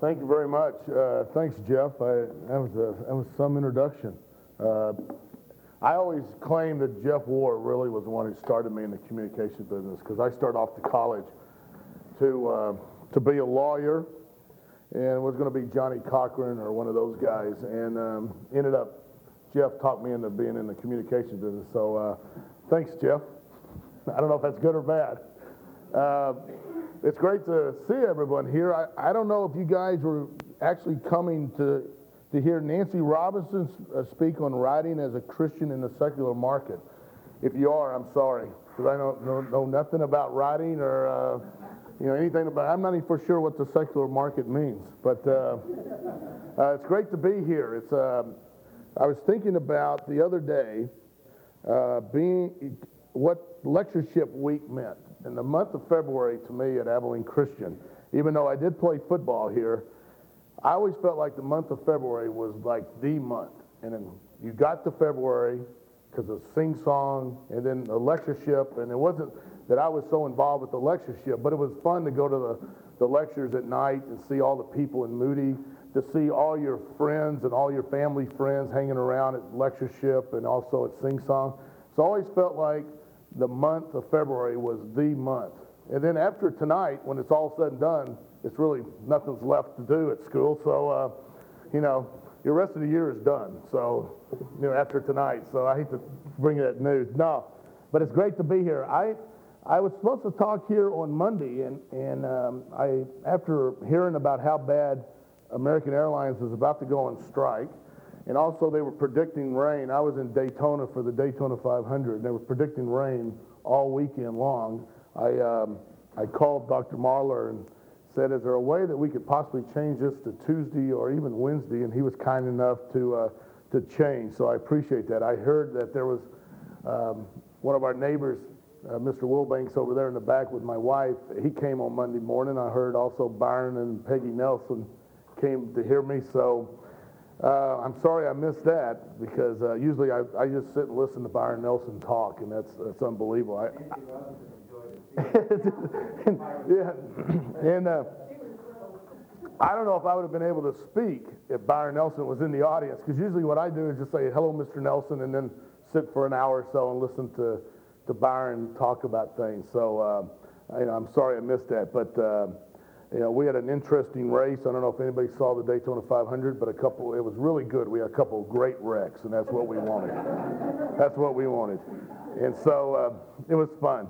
Thank you very much. Thanks, Jeff. That was some introduction. I always claim that Jeff Ward really was the one who started me in the communications business, because I started off to college to be a lawyer, and was going to be Johnny Cochran or one of those guys, and ended up Jeff talked me into being in the communications business. So thanks, Jeff. I don't know if that's good or bad. It's great to see everyone here. I don't know if you guys were actually coming to hear Nancy Robinson speak on writing as a Christian in the secular market. If you are, I'm sorry, because I don't know nothing about writing or anything about. I'm not even for sure what the secular market means, but it's great to be here. I was thinking about the other day what lectureship week meant. In the month of February, to me at Abilene Christian, even though I did play football here, I always felt like the month of February was like the month. And then you got to February because of sing-song and then the lectureship. And it wasn't that I was so involved with the lectureship, but it was fun to go to the lectures at night and see all the people in Moody, to see all your friends and all your family friends hanging around at lectureship and also at sing-song. So I always felt like the month of February was the month. And then after tonight, when it's all said and done, it's really nothing's left to do at school. So, your rest of the year is done. So, after tonight. So I hate to bring that news. No, but it's great to be here. I was supposed to talk here on Monday, and after hearing about how bad American Airlines was about to go on strike, and also they were predicting rain. I was in Daytona for the Daytona 500, and they were predicting rain all weekend long. I called Dr. Marler and said, is there a way that we could possibly change this to Tuesday or even Wednesday? And he was kind enough to change, so I appreciate that. I heard that there was one of our neighbors, Mr. Wilbanks over there in the back with my wife. He came on Monday morning. I heard also Byron and Peggy Nelson came to hear me, so I'm sorry I missed that, because usually I just sit and listen to Byron Nelson talk, and that's unbelievable. Yeah, and I don't know if I would have been able to speak if Byron Nelson was in the audience, because usually what I do is just say, hello, Mr. Nelson, and then sit for an hour or so and listen to Byron talk about things. So, I'm sorry I missed that, but we had an interesting race. I don't know if anybody saw the Daytona 500, but it was really good. We had a couple of great wrecks, and that's what we wanted. That's what we wanted. And so it was fun.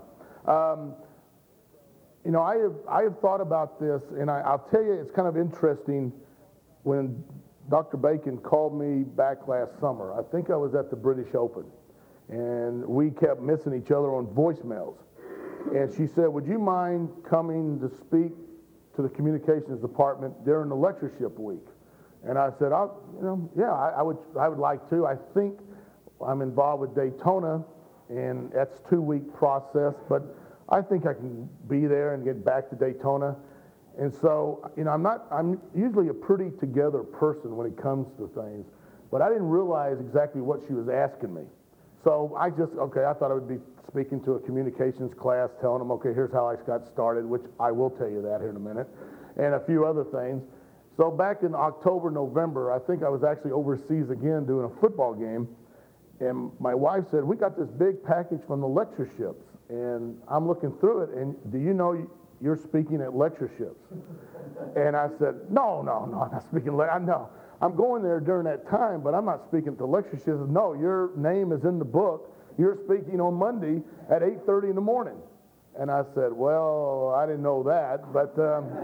I have thought about this, and I'll tell you, it's kind of interesting. When Dr. Bacon called me back last summer, I think I was at the British Open, and we kept missing each other on voicemails. And she said, would you mind coming to speak to the communications department during the lectureship week? And I said, I would like to. I think I'm involved with Daytona, and that's a 2-week process, but I think I can be there and get back to Daytona. And so, I'm usually a pretty together person when it comes to things, but I didn't realize exactly what she was asking me. So I thought I would be speaking to a communications class, telling them, okay, here's how I got started, which I will tell you that here in a minute, and a few other things. So back in October, November, I think I was actually overseas again doing a football game, and my wife said, we got this big package from the lectureships, and I'm looking through it, and do you know you're speaking at lectureships? And I said, no, I'm not speaking. No, I'm going there during that time, but I'm not speaking to lectureships. She said, no, your name is in the book. You're speaking on Monday at 8:30 in the morning. And I said, well, I didn't know that, but,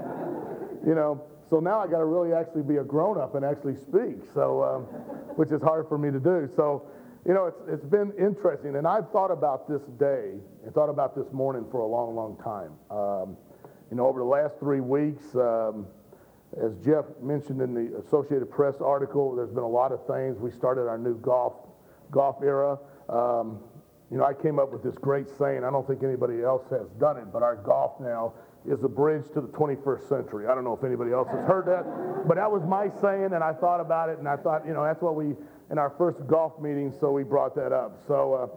so now I got to really actually be a grown-up and actually speak, so, which is hard for me to do. So, it's been interesting, and I've thought about this day and thought about this morning for a long, long time. Over the last 3 weeks, as Jeff mentioned in the Associated Press article, there's been a lot of things. We started our new golf era. I came up with this great saying. I don't think anybody else has done it, but our golf now is a bridge to the 21st century. I don't know if anybody else has heard that, but that was my saying, and I thought about it, and I thought, that's what we, in our first golf meeting, so we brought that up. So,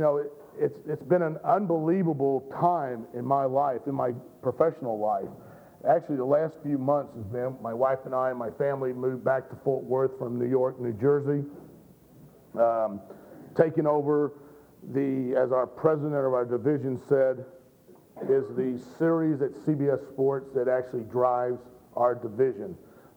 it's been an unbelievable time in my life, in my professional life. Actually, the last few months has been my wife and I and my family moved back to Fort Worth from New York, New Jersey, taking over as our president of our division said, is the series at CBS Sports that actually drives our division.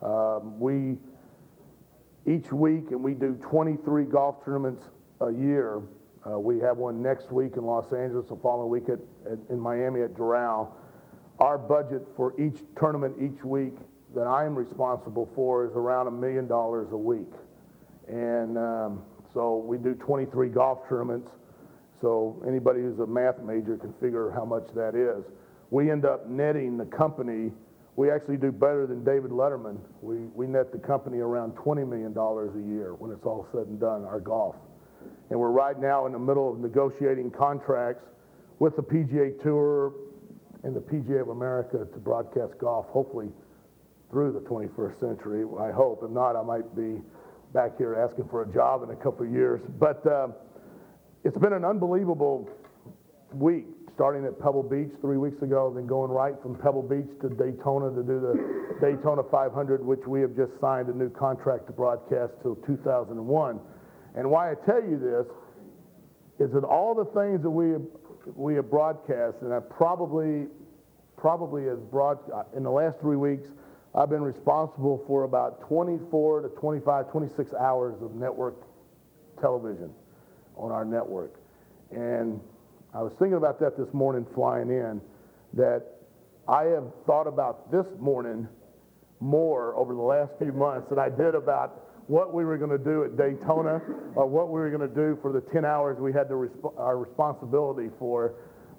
Each week, and we do 23 golf tournaments a year. We have one next week in Los Angeles, the following week in Miami at Doral. Our budget for each tournament each week that I am responsible for is around $1 million a week. And so we do 23 golf tournaments. So anybody who's a math major can figure how much that is. We end up netting the company. We actually do better than David Letterman. We net the company around $20 million a year when it's all said and done, our golf. And we're right now in the middle of negotiating contracts with the PGA Tour and the PGA of America to broadcast golf, hopefully through the 21st century, I hope. If not, I might be back here asking for a job in a couple of years. But it's been an unbelievable week, starting at Pebble Beach 3 weeks ago, then going right from Pebble Beach to Daytona to do the Daytona 500, which we have just signed a new contract to broadcast till 2001. And why I tell you this is that all the things that we have broadcast, and I probably has in the last 3 weeks, I've been responsible for about 24 to 25, 26 hours of network television on our network. And I was thinking about that this morning flying in, that I have thought about this morning more over the last few months than I did about what we were going to do at Daytona or what we were going to do for the 10 hours we had our responsibility for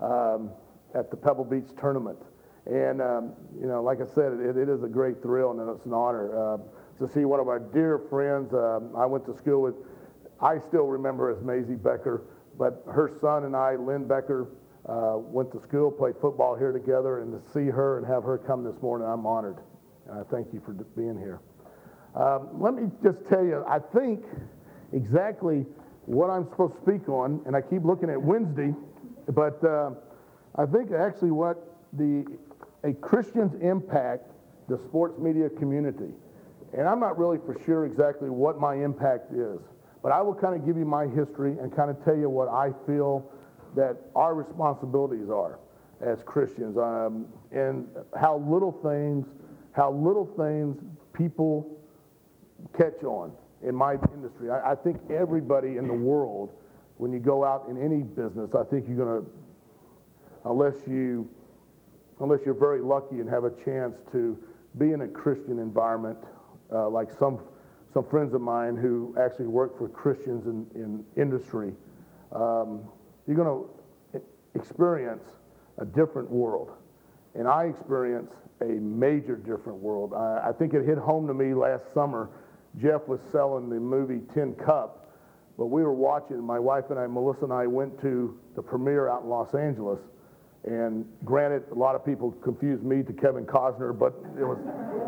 at the Pebble Beach tournament. And, like I said, it is a great thrill and it's an honor to see one of our dear friends I went to school with. I still remember as Maisie Becker, but her son and I, Lynn Becker, went to school, played football here together, and to see her and have her come this morning, I'm honored. And I thank you for being here. Let me just tell you, I think exactly what I'm supposed to speak on, and I keep looking at Wednesday, but I think actually what a Christian's impact the sports media community. And I'm not really for sure exactly what my impact is, but I will kind of give you my history and kind of tell you what I feel that our responsibilities are as Christians, and how little things people catch on in my industry. I think everybody in the world, when you go out in any business, I think you're going to, unless you're very lucky and have a chance to be in a Christian environment, like some friends of mine who actually work for Christians in industry, you're going to experience a different world. And I experienced a major different world. I think it hit home to me last summer. Jeff was selling the movie Tin Cup, but we were watching, my wife and I, Melissa and I, went to the premiere out in Los Angeles. And granted, a lot of people confused me to Kevin Costner, but it was,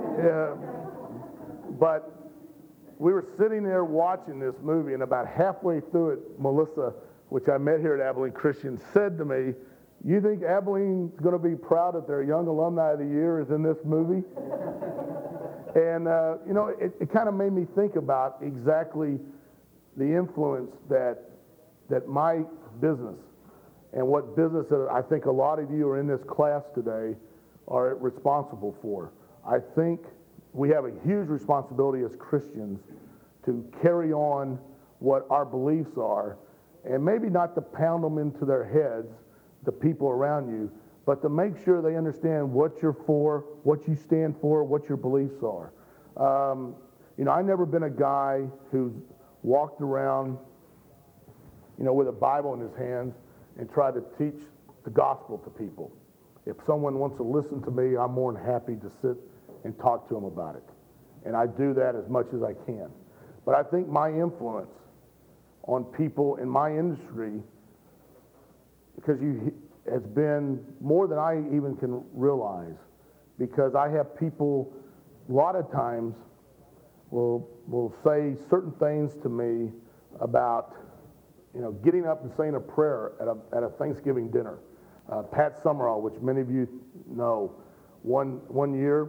but we were sitting there watching this movie, and about halfway through it, Melissa, which I met here at Abilene Christian, said to me, "You think Abilene's going to be proud that their Young Alumni of the Year is in this movie?" And, it kind of made me think about exactly the influence that my business and what business that I think a lot of you are in this class today are responsible for. I think we have a huge responsibility as Christians to carry on what our beliefs are, and maybe not to pound them into their heads, the people around you, but to make sure they understand what you're for, what you stand for, what your beliefs are. I've never been a guy who's walked around, with a Bible in his hands and tried to teach the gospel to people. If someone wants to listen to me, I'm more than happy to sit and talk to them about it. And I do that as much as I can. But I think my influence on people in my industry, because has been more than I even can realize, because I have people a lot of times will say certain things to me about getting up and saying a prayer at a Thanksgiving dinner. Pat Summerall, which many of you know, one year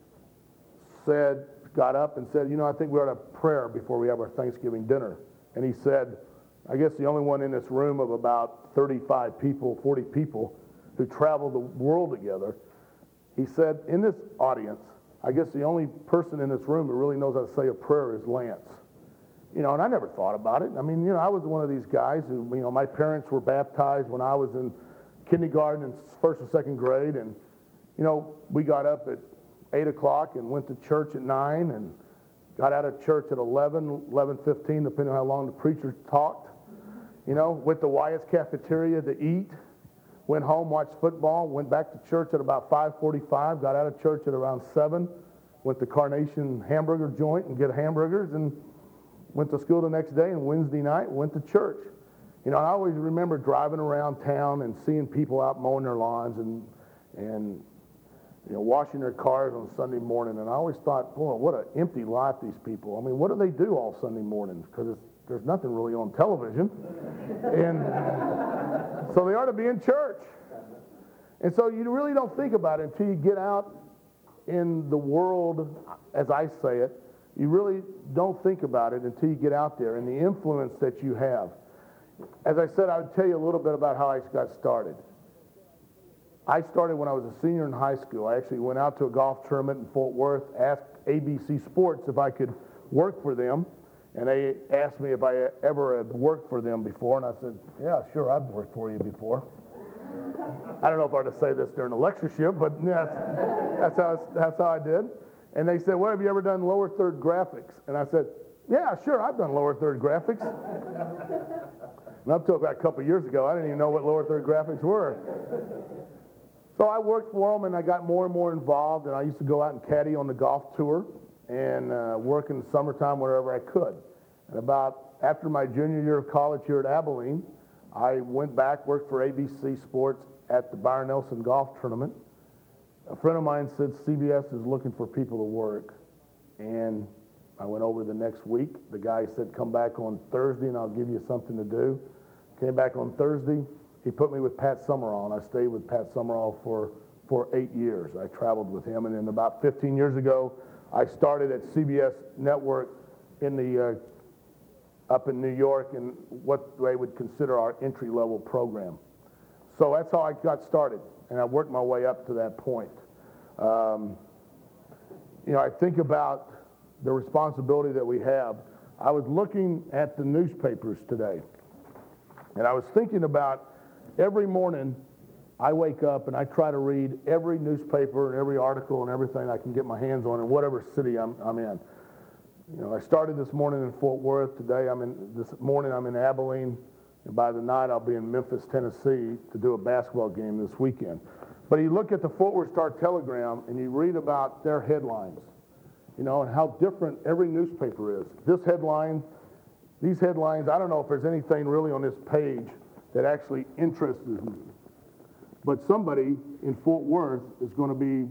got up and said, I think we ought to have prayer before we have our Thanksgiving dinner. And he said, I guess the only one in this room of about 35 people, 40 people who travel the world together, he said, in this audience, I guess the only person in this room who really knows how to say a prayer is Lance. And I never thought about it. I mean, I was one of these guys who, my parents were baptized when I was in kindergarten and first and second grade. And, we got up at 8 o'clock and went to church at 9 and got out of church at 11:15, depending on how long the preacher talked. Went to Wyatt's cafeteria to eat, went home, watched football, went back to church at about 5:45, got out of church at around 7, went to Carnation Hamburger Joint and get hamburgers, and went to school the next day, and Wednesday night went to church. I always remember driving around town and seeing people out mowing their lawns and washing their cars on Sunday morning, and I always thought, boy, what an empty life these people. I mean, what do they do all Sunday morning? Because there's nothing really on television. And so they ought to be in church. And so you really don't think about it until you get out in the world, as I say it. You really don't think about it until you get out there and the influence that you have. As I said, I would tell you a little bit about how I got started. I started when I was a senior in high school. I actually went out to a golf tournament in Fort Worth, asked ABC Sports if I could work for them, and they asked me if I ever had worked for them before, and I said, yeah, sure, I've worked for you before. I don't know if I ought to say this during a lectureship, but yeah, that's how I did. And they said, well, have you ever done lower third graphics? And I said, yeah, sure, I've done lower third graphics. And up to about a couple of years ago, I didn't even know what lower third graphics were. So I worked for them, and I got more and more involved, and I used to go out and caddy on the golf tour and work in the summertime wherever I could. And about after my junior year of college here at Abilene, I went back, worked for ABC Sports at the Byron Nelson Golf Tournament. A friend of mine said CBS is looking for people to work, and I went over the next week. The guy said, come back on Thursday and I'll give you something to do. Came back on Thursday. He put me with Pat Summerall, and I stayed with Pat Summerall for 8 years. I traveled with him, and then about 15 years ago, I started at CBS Network in the up in New York in what they would consider our entry-level program. So that's how I got started, and I worked my way up to that point. I think about the responsibility that we have. I was looking at the newspapers today, and I was thinking about every morning I wake up and I try to read every newspaper and every article and everything I can get my hands on in whatever city I'm in. I started this morning in Fort Worth. This morning I'm in Abilene. And by the night I'll be in Memphis, Tennessee to do a basketball game this weekend. But you look at the Fort Worth Star-Telegram and you read about their headlines, and how different every newspaper is. These headlines, I don't know if there's anything really on this page that actually interests me. But somebody in Fort Worth is going to be,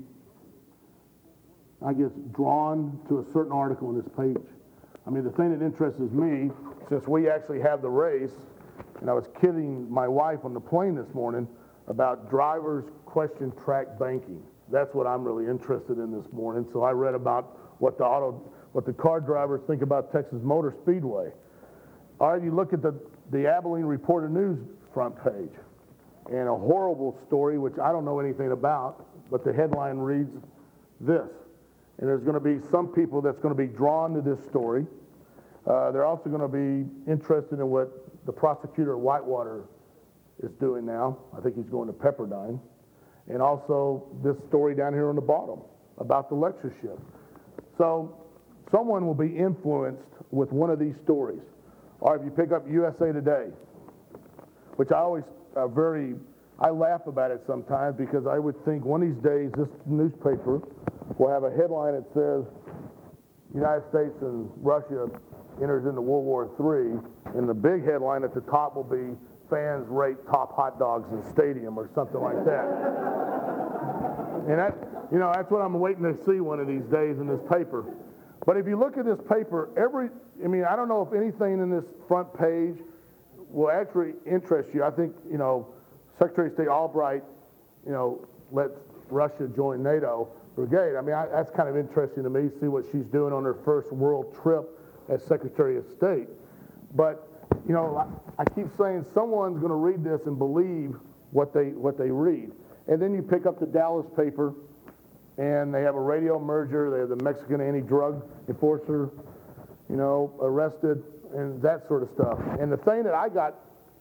I guess, drawn to a certain article on this page. I mean, the thing that interests me, since we actually have the race, and I was kidding my wife on the plane this morning about drivers question track banking. That's what I'm really interested in this morning. So I read about what the car drivers think about Texas Motor Speedway. All right, you look at the Abilene Reporter News front page, and a horrible story, which I don't know anything about, but the headline reads this. And there's going to be some people that's going to be drawn to this story. They're also going to be interested in what the prosecutor at Whitewater is doing now. I think he's going to Pepperdine. And also this story down here on the bottom about the lectureship. So someone will be influenced with one of these stories. Or if you pick up USA Today, which I always I laugh about it sometimes because I would think one of these days this newspaper will have a headline that says United States and Russia enters into World War III, and the big headline at the top will be fans rate top hot dogs in stadium or something like that. And that's what I'm waiting to see one of these days in this paper. But if you look at this paper, I don't know if anything in this front page will actually interest you. I think, Secretary of State Albright, let Russia joined NATO brigade. I mean, that's kind of interesting to me, see what she's doing on her first world trip as Secretary of State. But, you know, I keep saying someone's going to read this and believe what they read. And then you pick up the Dallas paper, and they have a radio merger. They have the Mexican anti-drug enforcer, you know, arrested, and that sort of stuff. And the thing that I got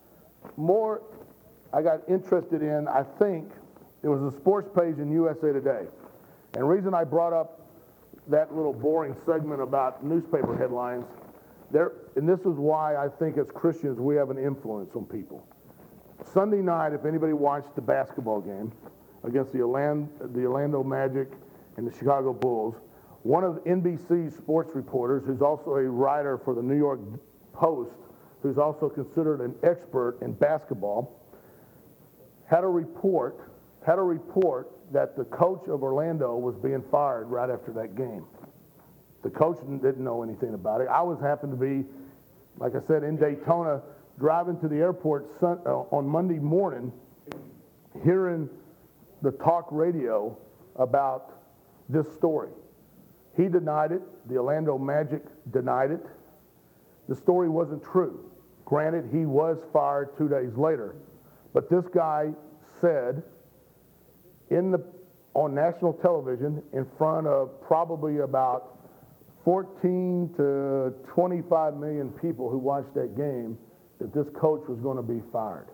interested in, I think, it was a sports page in USA Today. And the reason I brought up that little boring segment about newspaper headlines, and this is why I think as Christians we have an influence on people. Sunday night, if anybody watched the basketball game against the Orlando Magic and the Chicago Bulls, one of NBC's sports reporters, who's also a writer for the New York Post, who's also considered an expert in basketball, had a report that the coach of Orlando was being fired right after that game. The coach didn't know anything about it. I happened to be, like I said, in Daytona, driving to the airport on Monday morning, hearing the talk radio about this story. He denied it. The Orlando Magic denied it. The story wasn't true. Granted, he was fired 2 days later. But this guy said on national television in front of probably about 14 to 25 million people who watched that game that this coach was going to be fired.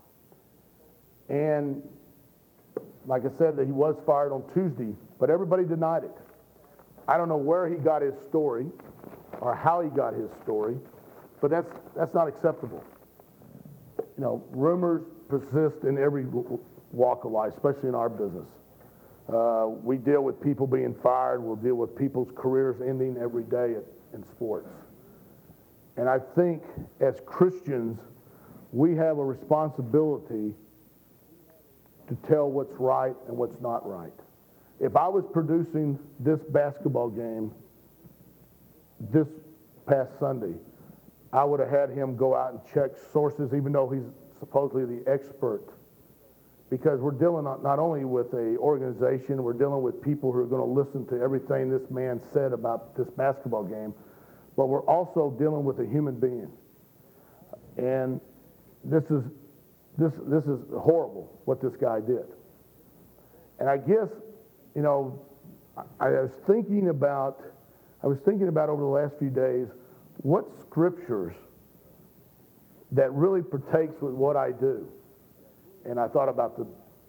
And like I said, that he was fired on Tuesday, but everybody denied it. I don't know where he got his story or how he got his story, but that's not acceptable. You know, rumors persist in every walk of life, especially in our business. We deal with people being fired. We'll deal with people's careers ending every day in sports. And I think as Christians, we have a responsibility to tell what's right and what's not right. If I was producing this basketball game this past Sunday, I would have had him go out and check sources, even though he's supposedly the expert. Because we're dealing not only with an organization, we're dealing with people who are going to listen to everything this man said about this basketball game, but we're also dealing with a human being. And this is horrible what this guy did. And I guess, you know, I was thinking about over the last few days what scriptures that really partakes with what I do. And I thought about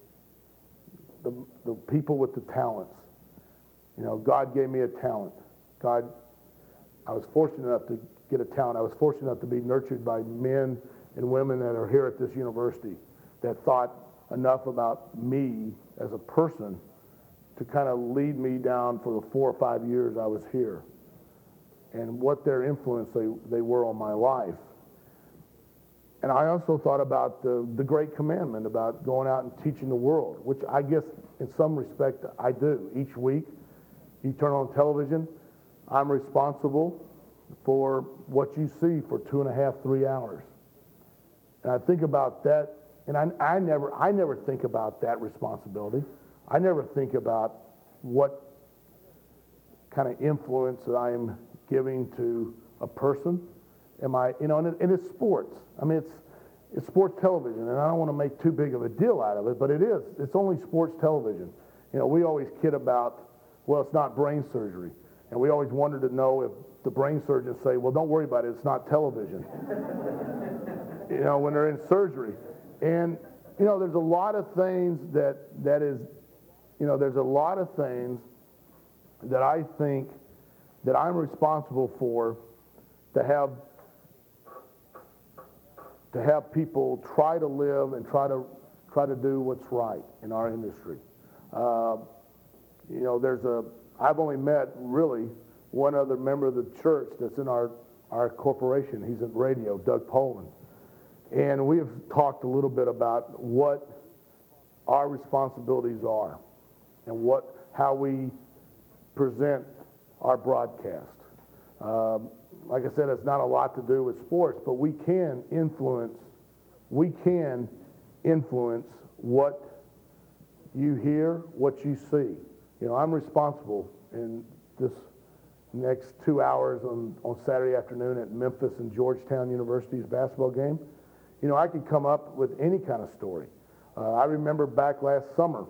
the people with the talents. You know, God gave me a talent. I was fortunate enough to get a talent. I was fortunate enough to be nurtured by men and women that are here at this university that thought enough about me as a person to kind of lead me down for the 4 or 5 years I was here, and what their influence they were on my life. And I also thought about the great commandment about going out and teaching the world, which I guess in some respect I do. Each week, you turn on television, I'm responsible for what you see for 2.5, 3 hours. And I think about that, and I never think about that responsibility. I never think about what kind of influence that I am giving to a person. And it's sports. I mean, it's sports television, and I don't want to make too big of a deal out of it, but it is. It's only sports television. You know, we always kid about, well, it's not brain surgery. And we always wondered to know if the brain surgeons say, well, don't worry about it, it's not television. You know, when they're in surgery. And, you know, there's a lot of things there's a lot of things that I think that I'm responsible for to have people try to live and try to do what's right in our industry. You know, I've only met really one other member of the church that's in our corporation. He's in radio, Doug Poland. And we have talked a little bit about what our responsibilities are and how we present our broadcast. Like I said, it's not a lot to do with sports, but we can influence what You hear what you see. You know, I'm responsible in this next 2 hours on Saturday afternoon at Memphis and Georgetown University's basketball game. You know, I could come up with any kind of story. I remember back last summer,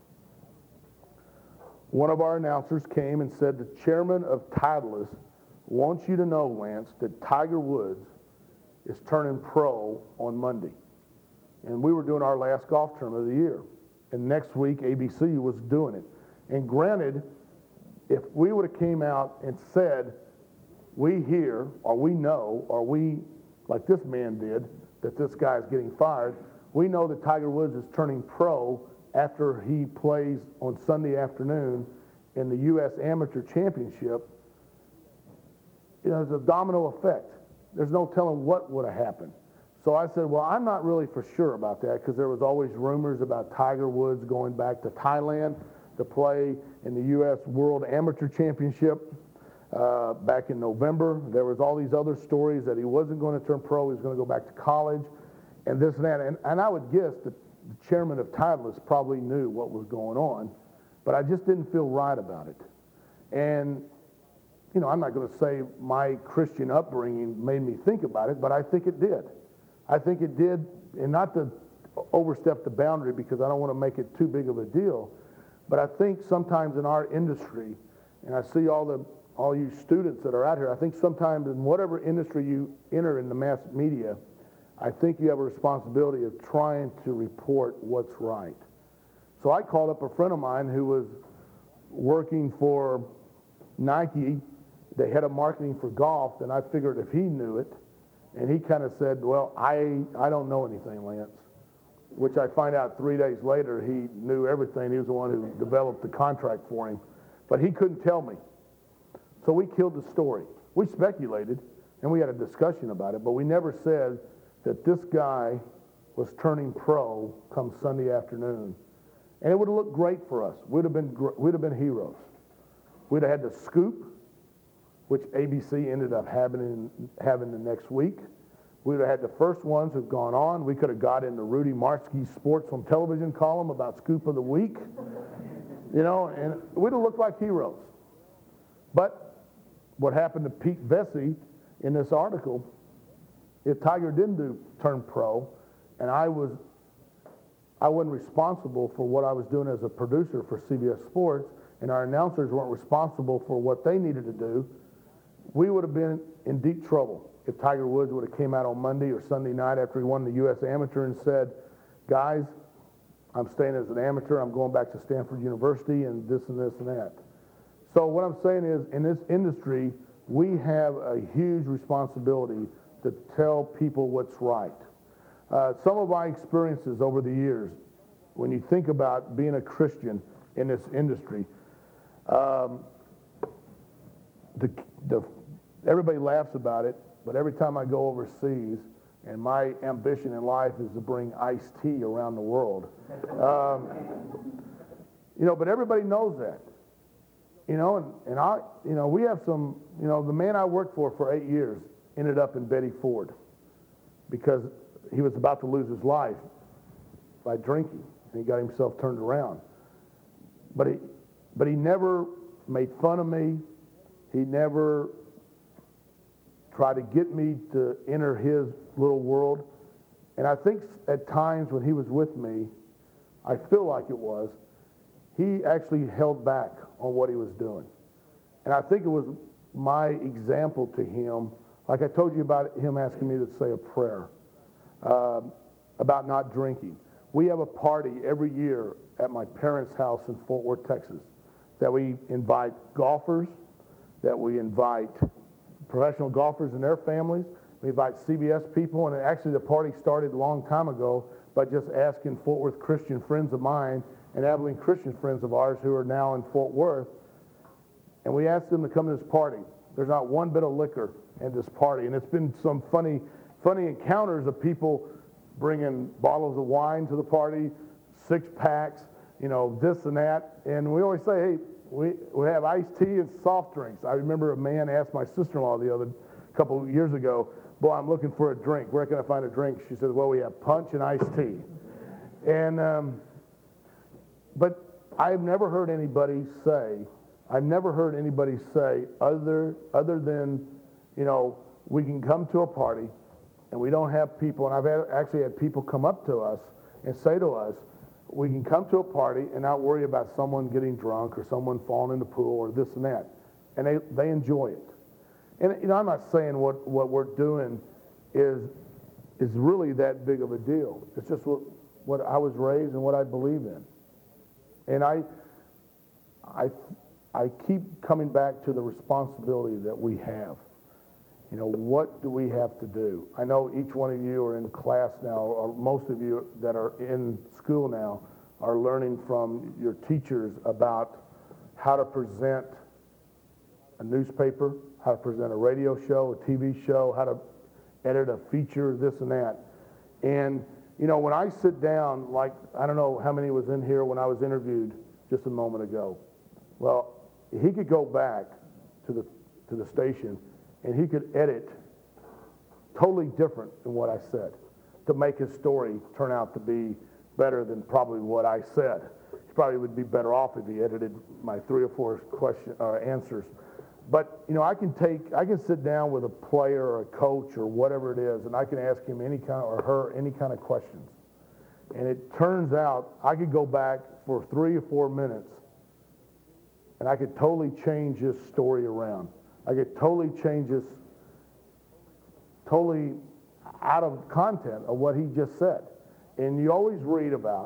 one of our announcers came and said, the chairman of Titleist wants you to know, Lance, that Tiger Woods is turning pro on Monday. And we were doing our last golf tournament of the year. And next week, ABC was doing it. And granted, if we would have came out and said, we hear, or we know, or we, like this man did, that this guy is getting fired, we know that Tiger Woods is turning pro after he plays on Sunday afternoon in the U.S. Amateur Championship. You know, there's a domino effect. There's no telling what would have happened. So I said, well, I'm not really for sure about that because there was always rumors about Tiger Woods going back to Thailand to play in the U.S. World Amateur Championship back in November. There was all these other stories that he wasn't going to turn pro, he was going to go back to college, and this and that. And I would guess that the chairman of Titleist probably knew what was going on, but I just didn't feel right about it. And, you know, I'm not going to say my Christian upbringing made me think about it, but I think it did. I think it did, and not to overstep the boundary because I don't want to make it too big of a deal, but I think sometimes in our industry, and I see all you students that are out here, I think sometimes in whatever industry you enter in the mass media, I think you have a responsibility of trying to report what's right. So I called up a friend of mine who was working for Nike, the head of marketing for golf, and I figured if he knew it, and he kind of said, well, I don't know anything, Lance, which I find out 3 days later he knew everything. He was the one who developed the contract for him, but he couldn't tell me. So we killed the story. We speculated, and we had a discussion about it, but we never said that this guy was turning pro come Sunday afternoon. And it would have looked great for us. We'd have been heroes. We'd have had the scoop, which ABC ended up having the next week. We'd have had the first ones who've gone on. We could have got in the Rudy Marski Sports on Television column about Scoop of the Week, you know, and we'd have looked like heroes. But what happened to Pete Vesey in this article, if Tiger didn't turn pro, and I wasn't responsible for what I was doing as a producer for CBS Sports, and our announcers weren't responsible for what they needed to do, we would have been in deep trouble if Tiger Woods would have came out on Monday or Sunday night after he won the U.S. Amateur and said, guys, I'm staying as an amateur, I'm going back to Stanford University and this and this and that. So what I'm saying is, in this industry, we have a huge responsibility to tell people what's right. Some of my experiences over the years, when you think about being a Christian in this industry, everybody laughs about it, but every time I go overseas, and my ambition in life is to bring iced tea around the world, you know, but everybody knows that. You know, and I, you know, we have some, you know, the man I worked for 8 years ended up in Betty Ford because he was about to lose his life by drinking, and he got himself turned around. But he never made fun of me. He never tried to get me to enter his little world. And I think at times when he was with me, I feel like it was, he actually held back on what he was doing. And I think it was my example to him, like I told you about him asking me to say a prayer about not drinking. We have a party every year at my parents' house in Fort Worth, Texas, that we invite golfers, that we invite professional golfers and their families. We invite CBS people, and actually the party started a long time ago by just asking Fort Worth Christian friends of mine and Abilene Christian friends of ours who are now in Fort Worth, and we asked them to come to this party. There's not one bit of liquor in this party, and it's been some funny encounters of people bringing bottles of wine to the party, 6-packs, you know, this and that, and we always say, hey, we have iced tea and soft drinks. I remember a man asked my sister-in-law the couple of years ago, boy, I'm looking for a drink. Where can I find a drink? She said, well, we have punch and iced tea. And but I've never heard anybody say, other than, we can come to a party and we don't have people, and actually had people come up to us and say to us, we can come to a party and not worry about someone getting drunk or someone falling in the pool or this and that. And they enjoy it. And I'm not saying what we're doing is really that big of a deal. It's just what I was raised and what I believe in. And I keep coming back to the responsibility that we have. What do we have to do? I know each one of you are in class now, or most of you that are in school now are learning from your teachers about how to present a newspaper, how to present a radio show, a TV show, how to edit a feature, this and that. And, when I sit down, like, I don't know how many was in here when I was interviewed just a moment ago. Well, he could go back to the station and he could edit totally different than what I said to make his story turn out to be better than probably what I said. He probably would be better off if he edited my 3 or 4 answers. But, I can sit down with a player or a coach or whatever it is, and I can ask him any kind of questions. And it turns out I could go back for 3 or 4 minutes and I could totally change his story around. I could totally change this, totally out of content of what he just said. And you always read about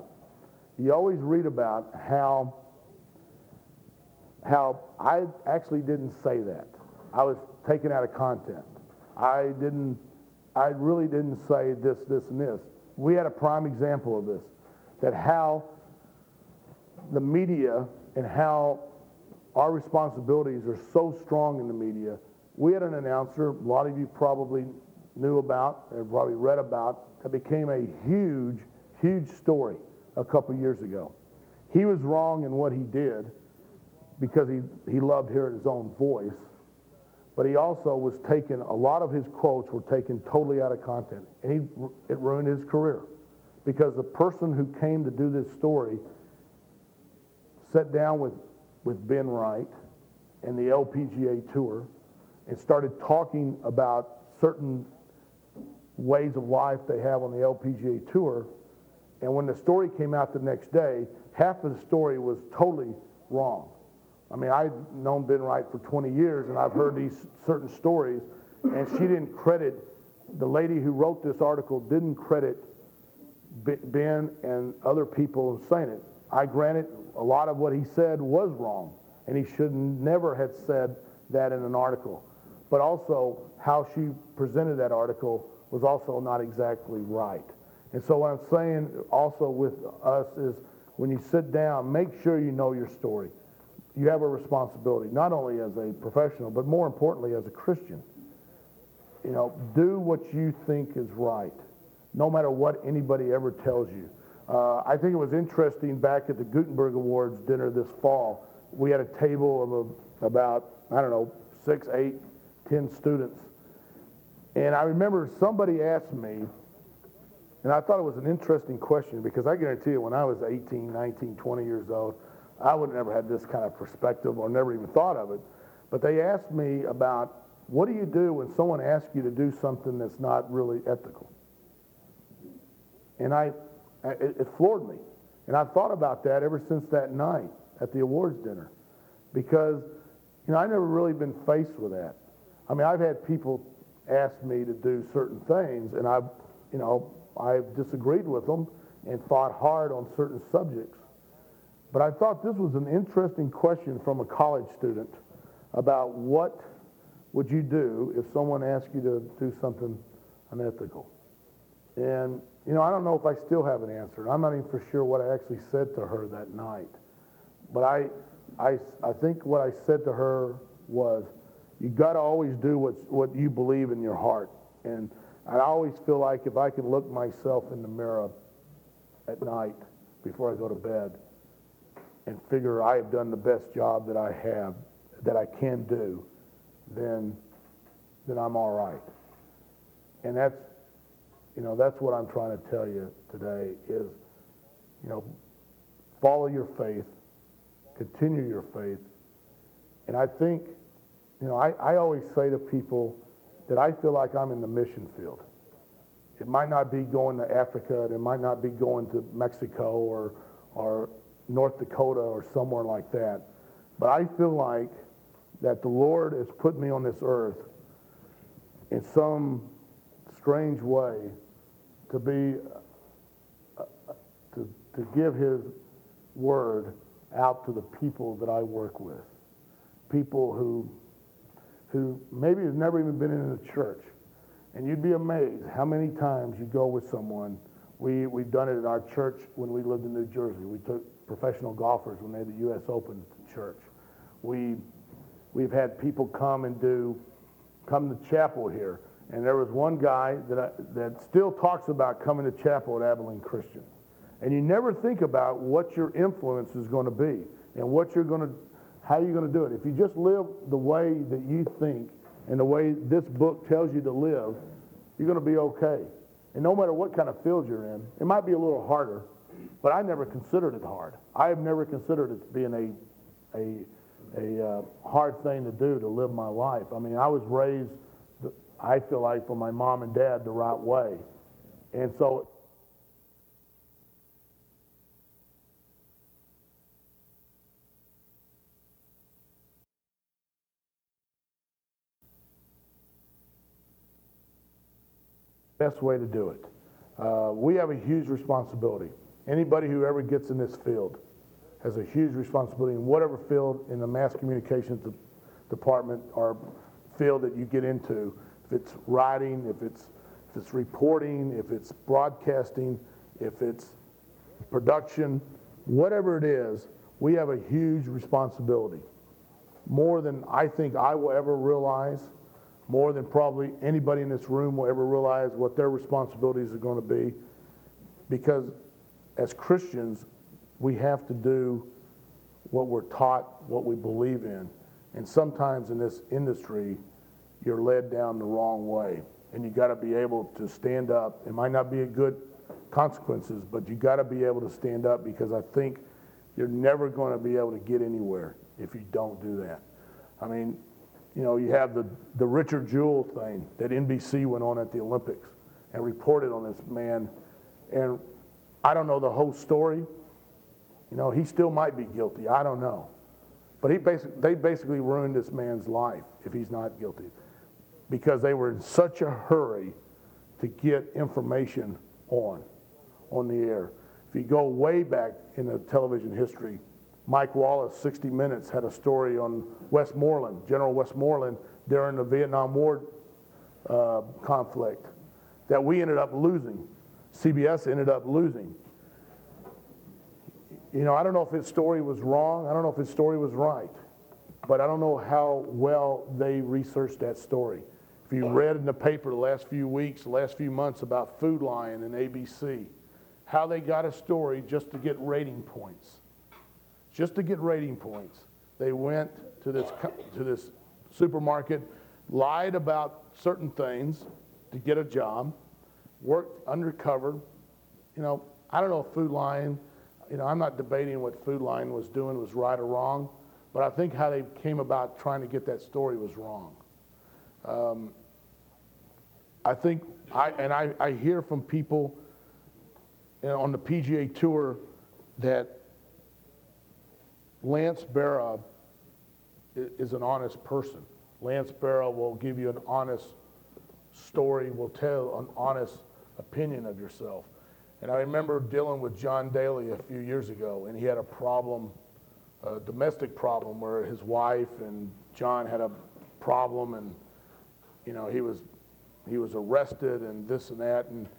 how I actually didn't say that. I was taken out of content. I really didn't say this, and this. We had a prime example of this, that how the media and how our responsibilities are so strong in the media. We had an announcer, a lot of you probably knew about, or probably read about, that became a huge, huge story a couple years ago. He was wrong in what he did because he loved hearing his own voice, but he also was taken, a lot of his quotes were taken totally out of content, and it ruined his career because the person who came to do this story sat down with Ben Wright and the LPGA Tour and started talking about certain ways of life they have on the LPGA Tour. And when the story came out the next day, half of the story was totally wrong. I mean, I've known Ben Wright for 20 years, and I've heard these certain stories, and she didn't credit, the lady who wrote this article didn't credit Ben and other people in saying it. I granted a lot of what he said was wrong, and he should never have said that in an article. But also, how she presented that article was also not exactly right. And so what I'm saying also with us is when you sit down, make sure you know your story. You have a responsibility, not only as a professional, but more importantly as a Christian. Do what you think is right, no matter what anybody ever tells you. I think it was interesting back at the Gutenberg Awards dinner this fall, we had a table of about, 6, 8, 10 students. And I remember somebody asked me, and I thought it was an interesting question because I guarantee you when I was 18, 19, 20 years old, I would have never had this kind of perspective or never even thought of it. But they asked me about, what do you do when someone asks you to do something that's not really ethical? And it floored me. And I've thought about that ever since that night at the awards dinner because, I've never really been faced with that. I mean, I've had people ask me to do certain things, and I've disagreed with them and fought hard on certain subjects. But I thought this was an interesting question from a college student about what would you do if someone asked you to do something unethical? And, I don't know if I still have an answer. I'm not even for sure what I actually said to her that night. But I think what I said to her was, you got to always do what you believe in your heart. And I always feel like if I can look myself in the mirror at night before I go to bed and figure I have done the best job that I can do, then I'm all right. And that's what I'm trying to tell you today is, follow your faith, continue your faith. And I think, I always say to people that I feel like I'm in the mission field. It might not be going to Africa, it might not be going to Mexico or North Dakota or somewhere like that, but I feel like that the Lord has put me on this earth in some strange way to be, to give his word out to the people that I work with. People who maybe have never even been in a church. And you'd be amazed how many times you go with someone. We've done it at our church when we lived in New Jersey. We took professional golfers when they had the U.S. Open to church. We've had people come to chapel here. And there was one guy that still talks about coming to chapel at Abilene Christian. And you never think about what your influence is going to be and how you're going to do it. If you just live the way that you think and the way this book tells you to live, you're going to be okay. And no matter what kind of field you're in, it might be a little harder, but I never considered it hard. I have never considered it being a hard thing to do to live my life. I mean, I was raised, I feel like, from my mom and dad the right way. And so best way to do it. We have a huge responsibility. Anybody who ever gets in this field has a huge responsibility in whatever field in the mass communications department or field that you get into. If it's writing, if it's reporting, if it's broadcasting, if it's production, whatever it is, we have a huge responsibility. More than I think I will ever realize, more than probably anybody in this room will ever realize what their responsibilities are going to be. Because as Christians, we have to do what we're taught, what we believe in. And sometimes in this industry, you're led down the wrong way. And you got to be able to stand up. It might not be a good consequences, but you got to be able to stand up, because I think you're never going to be able to get anywhere if you don't do that. I mean, you have the Richard Jewell thing that NBC went on at the Olympics and reported on this man. And I don't know the whole story. He still might be guilty. I don't know. But they basically ruined this man's life if he's not guilty, because they were in such a hurry to get information on the air. If you go way back in the television history, Mike Wallace, 60 Minutes, had a story on Westmoreland, General Westmoreland, during the Vietnam War conflict that we ended up losing. CBS ended up losing. I don't know if his story was wrong. I don't know if his story was right. But I don't know how well they researched that story. If you read in the paper the last few weeks, the last few months about Food Lion and ABC, how they got a story just to get rating points. Just to get rating points. They went to this supermarket, lied about certain things to get a job, worked undercover. I don't know if Food Lion, I'm not debating what Food Lion was doing was right or wrong, but I think how they came about trying to get that story was wrong. I hear from people on the PGA Tour that Lance Barra is an honest person. Lance Barra will give you an honest story, will tell an honest opinion of yourself. And I remember dealing with John Daly a few years ago, and he had a problem, a domestic problem, where his wife and John had a problem, and he was arrested and this and that, and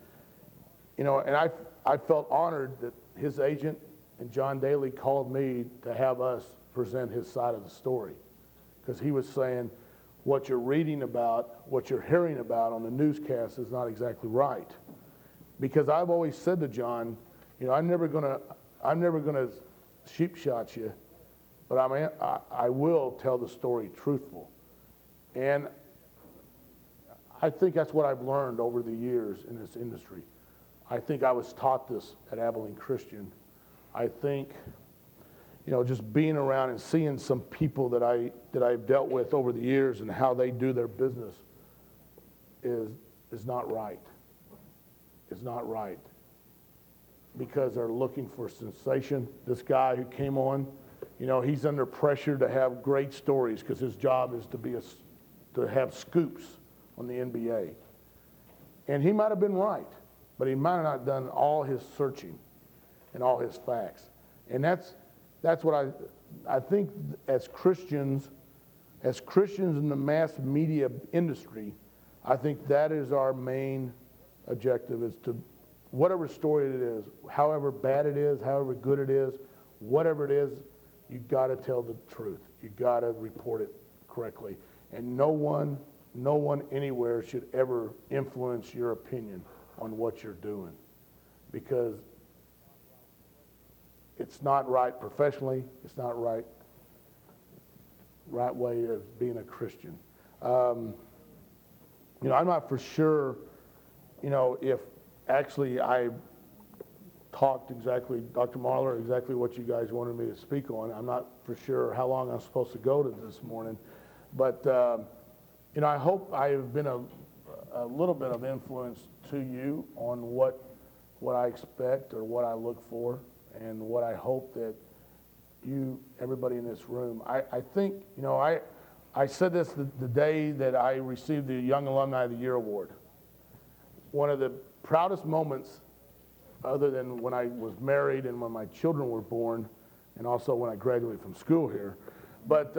I felt honored that his agent and John Daly called me to have us present his side of the story, because he was saying what you're reading about, what you're hearing about on the newscast is not exactly right. Because I've always said to John, I'm never gonna sheep shot you, but I will tell the story truthful. And I think that's what I've learned over the years in this industry. I think I was taught this at Abilene Christian. I think, just being around and seeing some people that I've dealt with over the years and how they do their business is not right. It's not right. Because they're looking for sensation. This guy who came on, he's under pressure to have great stories because his job is to have scoops on the NBA. And he might have been right, but he might have not done all his searching and all his facts. And that's what I think as Christians in the mass media industry, I think that is our main objective, is to, whatever story it is, however bad it is, however good it is, whatever it is, you got to tell the truth. You got to report it correctly. And no one anywhere should ever influence your opinion on what you're doing, because it's not right professionally. It's not right way of being a Christian. I'm not for sure, if actually I talked exactly, Dr. Marler, exactly what you guys wanted me to speak on. I'm not for sure how long I'm supposed to go to this morning, but I hope I have been a little bit of influence to you on what I expect or what I look for, and what I hope that everybody in this room, I think, I said this the day that I received the Young Alumni of the Year Award. One of the proudest moments, other than when I was married and when my children were born, and also when I graduated from school here. But,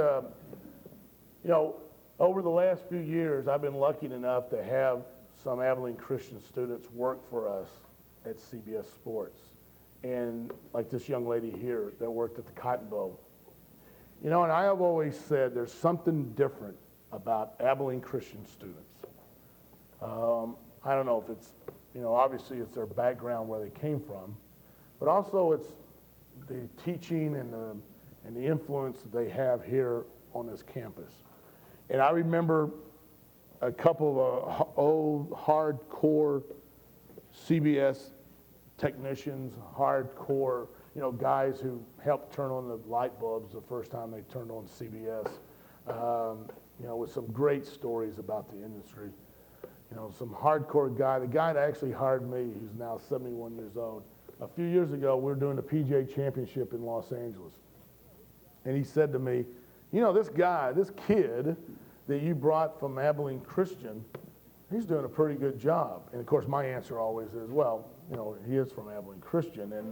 over the last few years, I've been lucky enough to have some Abilene Christian students work for us at CBS Sports. And like this young lady here that worked at the Cotton Bowl. And I have always said there's something different about Abilene Christian students. I don't know if it's, obviously it's their background where they came from, but also it's the teaching and the influence that they have here on this campus. And I remember a couple of old hardcore CBS technicians, hardcore, guys who helped turn on the light bulbs the first time they turned on CBS, with some great stories about the industry. Some hardcore guy, the guy that actually hired me, who's now 71 years old. A few years ago, we were doing the PGA Championship in Los Angeles. And he said to me, this kid that you brought from Abilene Christian, he's doing a pretty good job. And of course, my answer always is, well, he is from Abilene Christian, and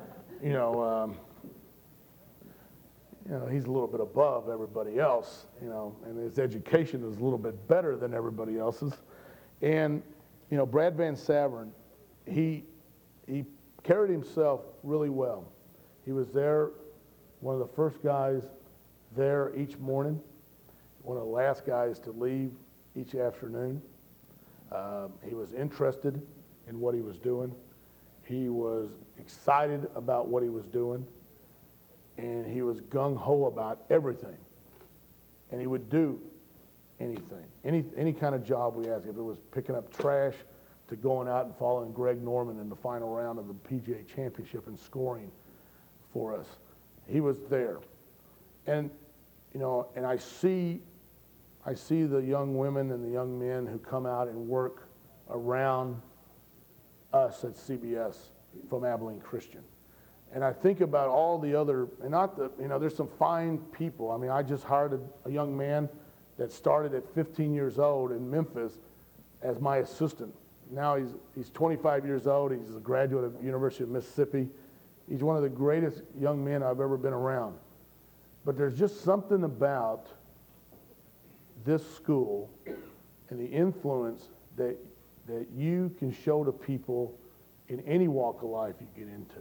he's a little bit above everybody else, and his education is a little bit better than everybody else's. And Brad Van Saveren, he carried himself really well. He was there, one of the first guys there each morning, one of the last guys to leave each afternoon. He was interested in what he was doing. He was excited about what he was doing, and he was gung-ho about everything. And he would do anything, any kind of job we asked. If it was picking up trash to going out and following Greg Norman in the final round of the PGA Championship and scoring for us, he was there. And and I see the young women and the young men who come out and work around us at CBS from Abilene Christian. And I think about all the other, and there's some fine people. I mean, I just hired a young man that started at 15 years old in Memphis as my assistant. Now he's 25 years old. He's a graduate of the University of Mississippi. He's one of the greatest young men I've ever been around. But there's just something about this school and the influence that you can show to people in any walk of life you get into.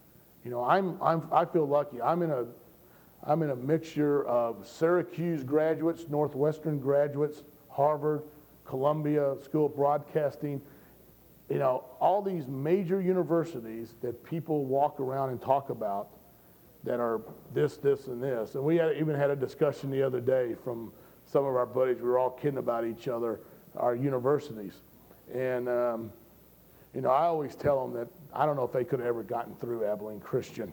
I feel lucky. I'm in a mixture of Syracuse graduates, Northwestern graduates, Harvard, Columbia School of Broadcasting, all these major universities that people walk around and talk about that are this, and this. And we even had a discussion the other day from some of our buddies. We were all kidding about each other, our universities. And, I always tell them I don't know if they could have ever gotten through Abilene Christian.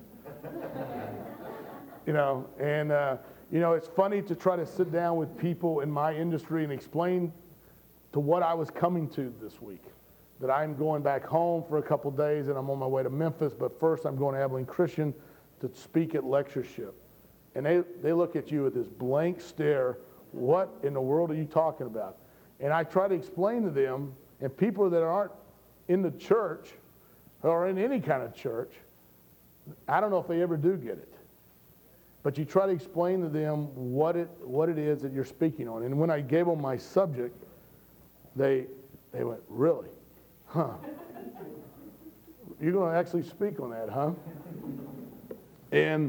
And it's funny to try to sit down with people in my industry and explain to what I was coming to this week. That I'm going back home for a couple days and I'm on my way to Memphis, but first I'm going to Abilene Christian to speak at lectureship. And they look at you with this blank stare, what in the world are you talking about? And I try to explain to them, and people that aren't in the church or in any kind of church, I don't know if they ever do get it. But you try to explain to them what it is that you're speaking on. And when I gave them my subject, they went, really? Huh. You're going to actually speak on that, huh? And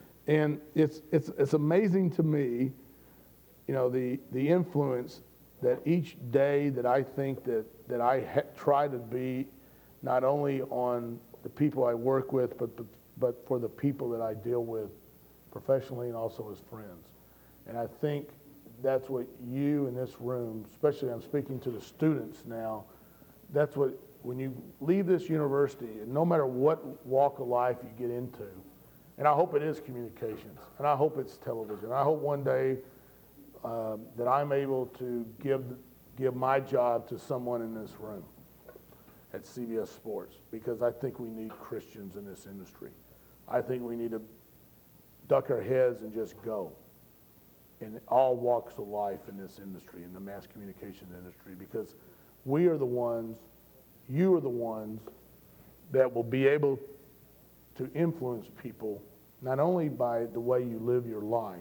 it's amazing to me, the influence that each day that I think that I try to be not only on the people I work with, but for the people that I deal with professionally and also as friends. And I think that's what you in this room, especially I'm speaking to the students now, that's what, when you leave this university, and no matter what walk of life you get into, and I hope it is communications, and I hope it's television. I hope one day that I'm able to give my job to someone in this room at CBS Sports, because I think we need Christians in this industry. I think we need to duck our heads and just go in all walks of life in this industry, in the mass communications industry, because we are the ones, you are the ones that will be able to influence people, not only by the way you live your life,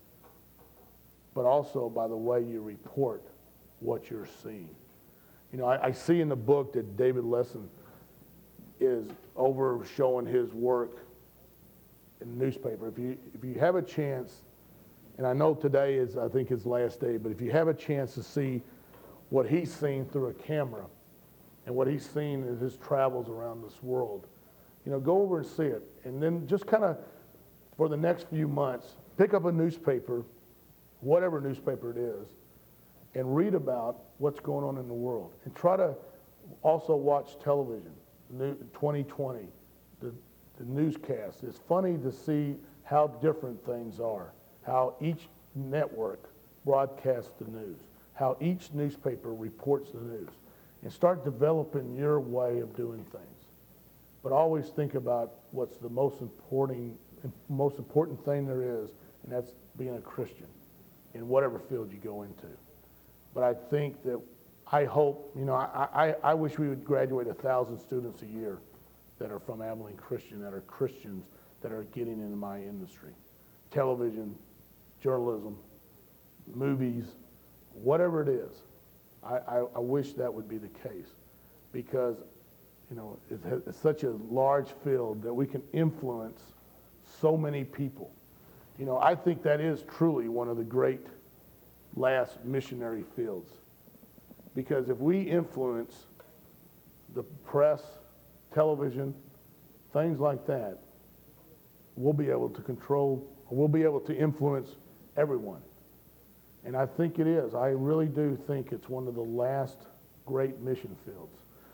but also by the way you report what you're seeing. I see in the book that David Lesson is over showing his work in the newspaper. If you have a chance, and I know today is, I think, his last day, but if you have a chance to see what he's seen through a camera and what he's seen in his travels around this world, go over and see it. And then just kind of, for the next few months, pick up a newspaper, whatever newspaper it is, and read about what's going on in the world. And try to also watch television, 2020, the newscast. It's funny to see how different things are, how each network broadcasts the news, how each newspaper reports the news, and start developing your way of doing things. But always think about what's the most important thing there is, and that's being a Christian in whatever field you go into. But I think that, I hope, I wish we would graduate 1,000 students a year that are from Abilene Christian, that are Christians, that are getting into my industry. Television, journalism, movies, whatever it is. I wish that would be the case, because it's such a large field that we can influence so many people. I think that is truly one of the great last missionary fields, because if we influence the press, television, things like that, we'll be able to control, we'll be able to influence everyone. And I think it is. I really do think it's one of the last great mission fields.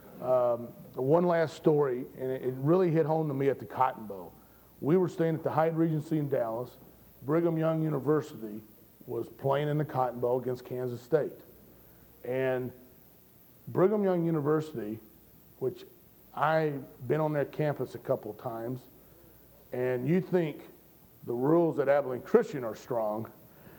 One last story, and it really hit home to me at the Cotton Bowl. We were staying at the Hyatt Regency in Dallas. Brigham Young University was playing in the Cotton Bowl against Kansas State. And Brigham Young University, which I've been on that campus a couple of times, and you think the rules at Abilene Christian are strong,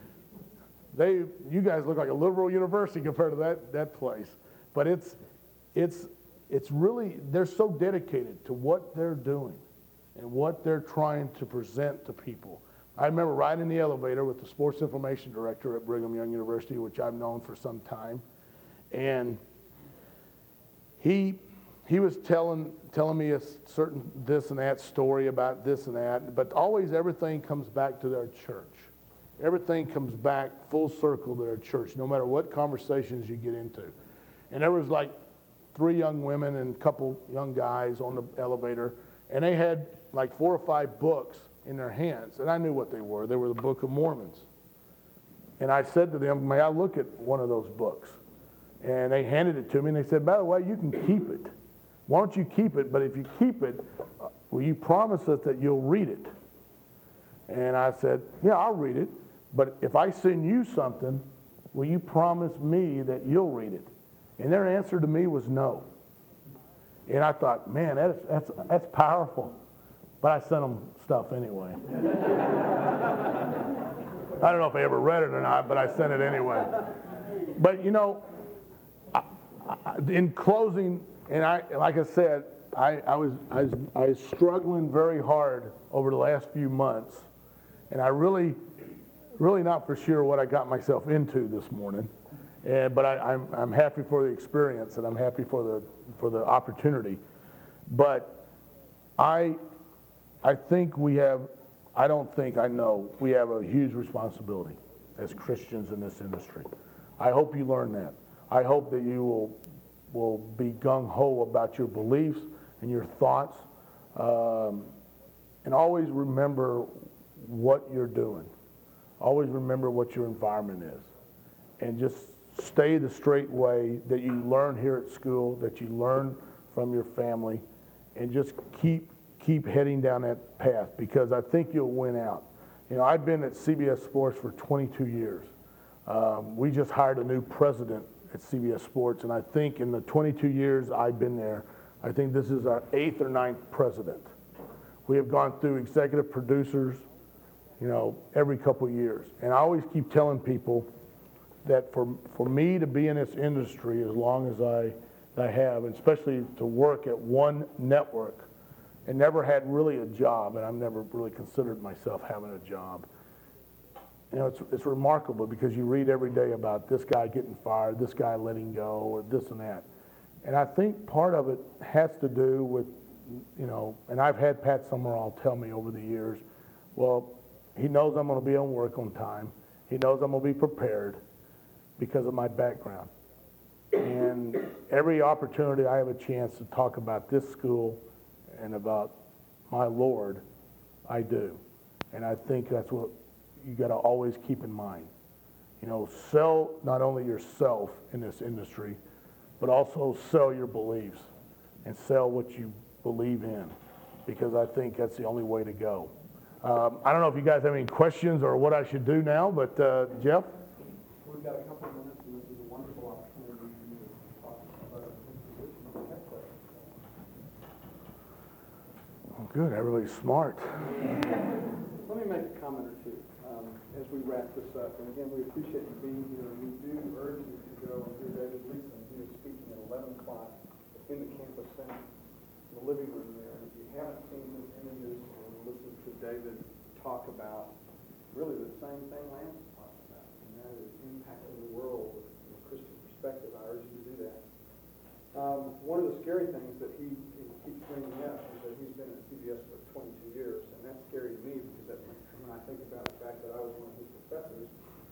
you guys look like a liberal university compared to that place. But it's really, they're so dedicated to what they're doing and what they're trying to present to people. I remember riding in the elevator with the sports information director at Brigham Young University, which I've known for some time, and he was telling me a certain this and that story about this and that, but always everything comes back to their church. Everything comes back full circle to their church, no matter what conversations you get into. And there was like 3 young women and a couple young guys on the elevator, and they had like 4 or 5 books in their hands, and I knew what they were. They were the Book of Mormons. And I said to them, may I look at one of those books? And they handed it to me, and they said, by the way, you can keep it. Why don't you keep it? But if you keep it, will you promise us that you'll read it? And I said, yeah, I'll read it. But if I send you something, will you promise me that you'll read it? And their answer to me was no. And I thought, man, that's powerful. But I sent them stuff anyway. I don't know if I ever read it or not, but I sent it anyway. But you know, in closing, and like I said, I was struggling very hard over the last few months, and I really not for sure what I got myself into this morning. But I'm happy for the experience, and I'm happy for the opportunity. But I think we have, I don't think, I know, we have a huge responsibility as Christians in this industry. I hope you learn that. I hope that you will be gung-ho about your beliefs and your thoughts, and always remember what you're doing. Always remember what your environment is. And just stay the straight way that you learn here at school, that you learn from your family, and just keep heading down that path, because I think you'll win out. You know, I've been at CBS Sports for 22 years. We just hired a new president at CBS Sports, and I think in the 22 years I've been there, I think this is our 8th or 9th president. We have gone through executive producers, you know, every couple of years. And I always keep telling people that for me to be in this industry as long as I have, and especially to work at one network, and never had really a job, and I've never really considered myself having a job. You know, it's remarkable, because you read every day about this guy getting fired, this guy letting go, or this and that. And I think part of it has to do with, you know, and I've had Pat Summerall tell me over the years, well, he knows I'm going to be on work on time. He knows I'm going to be prepared because of my background. And every opportunity I have a chance to talk about this school and about my Lord, I do. And I think that's what you got to always keep in mind. You know, sell not only yourself in this industry, but also sell your beliefs and sell what you believe in, because I think that's the only way to go. I don't know if you guys have any questions or what I should do now, but Jeff? We've got a couple of minutes, and this is a wonderful opportunity for you to talk about his position on the next question. Oh, good, everybody's smart. Let me make a comment or two as we wrap this up. And again, we appreciate you being here. We do urge you to go and hear David Leeson. He is speaking at 11 o'clock in the campus center, in the living room there. And if you haven't seen his images and listened to David talk about really the same thing Lance is talking about, and that is impacting the world from a Christian perspective, I urge you to do that. One of the scary things that he keeps bringing up is that he's been at CBS for 22 years, and that's scary to me, because that, when I think about the fact that I was one of his professors,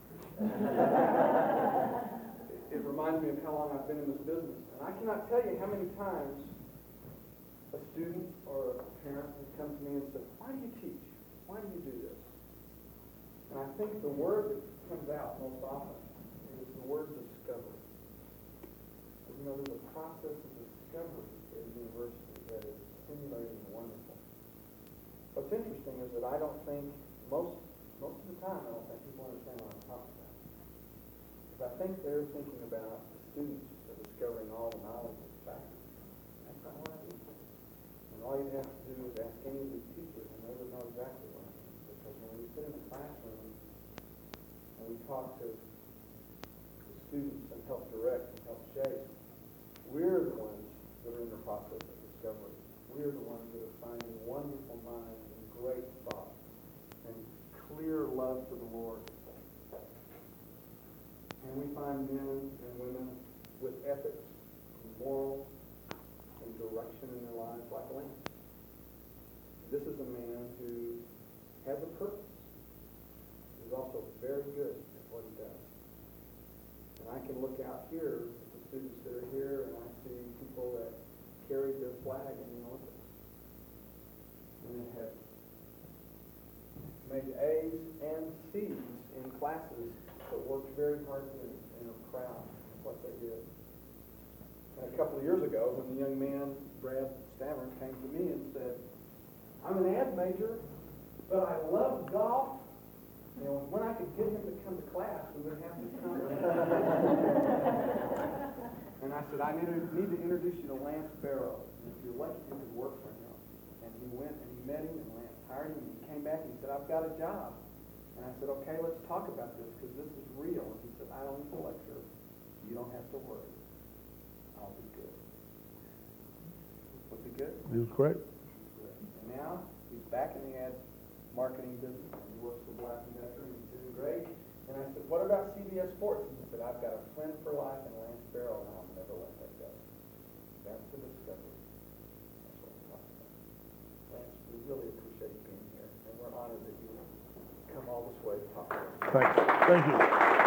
it reminds me of how long I've been in this business. And I cannot tell you how many times a student or a parent has come to me and said, why do you teach? Why do you do this? And I think the word that comes out most often is the word discovery. You know, there's a process of discovery at a university that is stimulating and wonderful. What's interesting is that I don't think, most of the time, I don't think people understand what I'm talking about. Because I think they're thinking about the students are discovering all the knowledge of the faculty. That's not what I do. And all you have to do is ask any of these teachers, and they would know exactly what I mean. Because when we sit in the classroom and we talk to the students and help direct and help shape, we're the ones that are in the process of discovery. We're the ones that are finding wonderful minds and great thought and clear love for the Lord. And we find men and women with ethics, and morals, and direction in their lives like Lance. This is a man who has a purpose. He's also very good at what he does. And I can look out here at the students that are here, and I see people that carried their flag in the Olympics. And they have made A's and C's in classes, but worked very hard and are proud of what they did. And a couple of years ago, when the young man, Brad Stavern, came to me and said, I'm an ad major, but I love golf. You know, when I could get him to come to class, we would have this conversation. And I said, I need to introduce you to Lance Barrow. And if you're lucky, you could work for him. And he went and he met him, and Lance hired him, and he came back and he said, I've got a job. And I said, okay, let's talk about this, because this is real. And he said, I don't need to lecture. You don't have to worry. I'll be good. Was he good? He was great. And now he's back in the ad marketing business, and he works for Black & Decker, and he's doing great. And I said, what about CBS Sports? And he said, I've got a friend for life in Lance Barrow, and I'll never let that go. That's the discovery. That's what we're talking about. Lance, we really appreciate you being here, and we're honored that you come all this way to talk to us. Thank you.